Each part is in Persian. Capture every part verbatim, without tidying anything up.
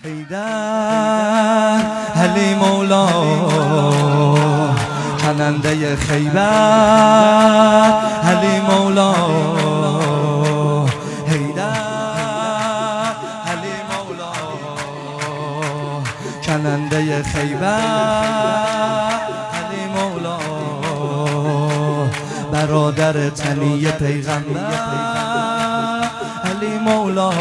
حیدر علی مولا کننده خیبر علی مولا حیدر علی مولا کننده خیبر علی مولا برادر تنی پیغمبر علی مولا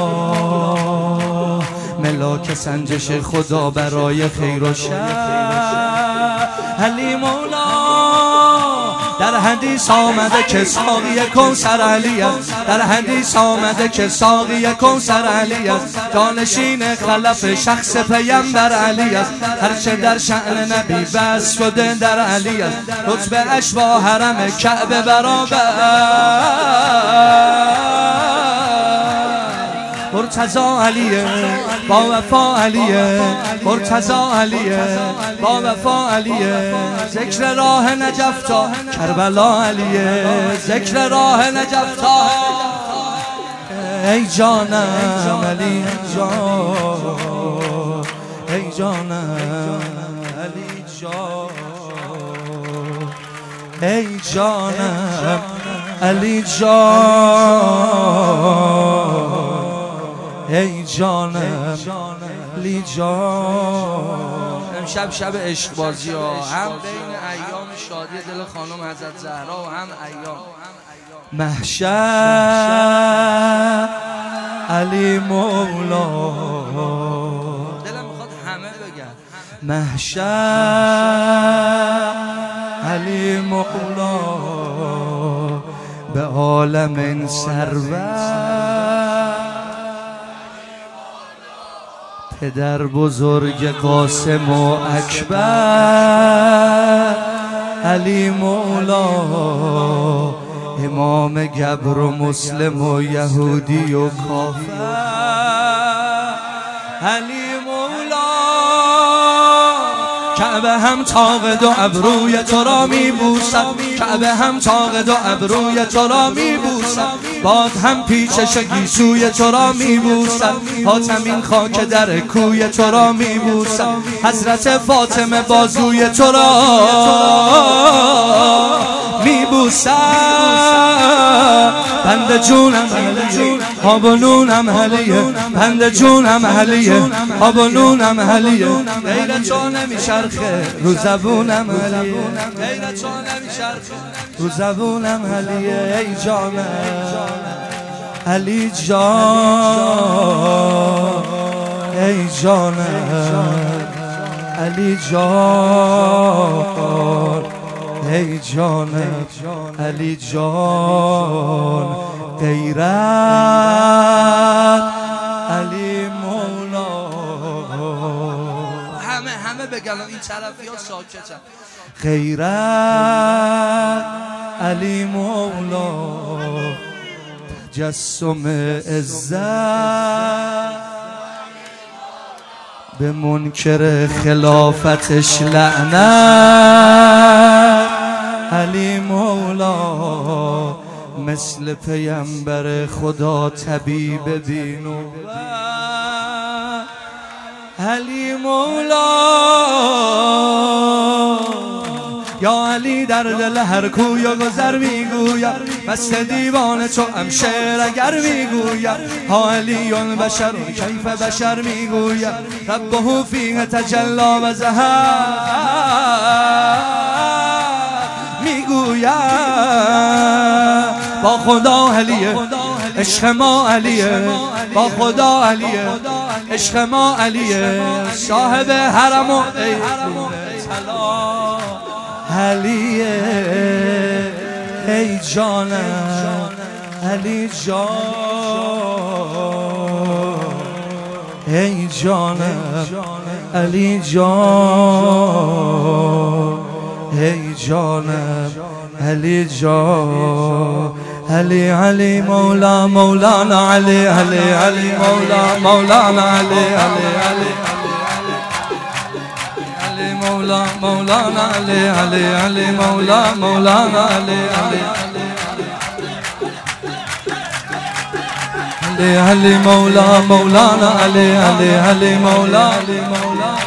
ملاک سنجش خدا برای خیر و شر علی مولا در حدیث آمده که ساقی کوثر علی است، در حدیث آمده که ساقی کوثر علی است، جانشین خلف شخص پیامبر علی است، هرچه در شأن نبی بس شده در علی است، رتبه اش با حرم کعبه برابر مرتضی علیه با وفا علیه مرتضی علیه با وفا علیه ذکر راه نجف تا کربلا علیه ذکر راه نجف تا ای جانم علی جان ای جانم علی جان ای جانم علی جان ای جانم علی جان. امشب شب عشق بازی ها، هم بین ایام شادی دل خانم حضرت زهرا و هم ایام محشر علی مولا. دلم میخواد همه بگن محشر علی مولا به عالم سرور پدر بزرگ قاسم و اکبر علی مولا امام گبر و مسلم و یهودی و کافر علی مولا کعبه هم طاق دو ابروی تو را میبوسد، کعبه هم طاق دو ابروی تو را میبوسد، باد هم پیچش گیسوی تو را میبوسد، حاتمین خاک در کوی تو را میبوسد، حضرت فاطمه بازوی تو را میبوسد. بند جونم علیه آب و نونم علیه، بند جونم علیه آب و نونم علیه، غیر تو نمیچرخه رو زبونم علیه، غیر تو نمیچرخه رو زبونم علیه. ای جانم علی جان ای جانم علی جان ای جانم علی جان غیرت علی مولا. همه همه بگن این طرفی ها ساکتن. غیرت علی مولا تجسم عزت به منکر خلافتش لعنت علی مولا مثل پیامبر خدا طبیب بینوبت علی مولا. یا علی در دل هر کوی و گذر میگویم مست دیوانه تو هم شعر اگر میگویم ها علیون بشر کیف بشر میگویم ربه فیه تجلا و ظهر میگویم با خدا علیه عشق ما علیه با خدا علیه عشق ما علیه صاحب حرم و ای علیه ای جانم علی جان ای جانم علی جان ای جانم علی جان علی علی مولا مولانا علی علی علی مولا مولانا علی علی علی مولا مولانا علی علی علی مولا مولانا علی علی علی علی مولا مولانا علی علی علی مولا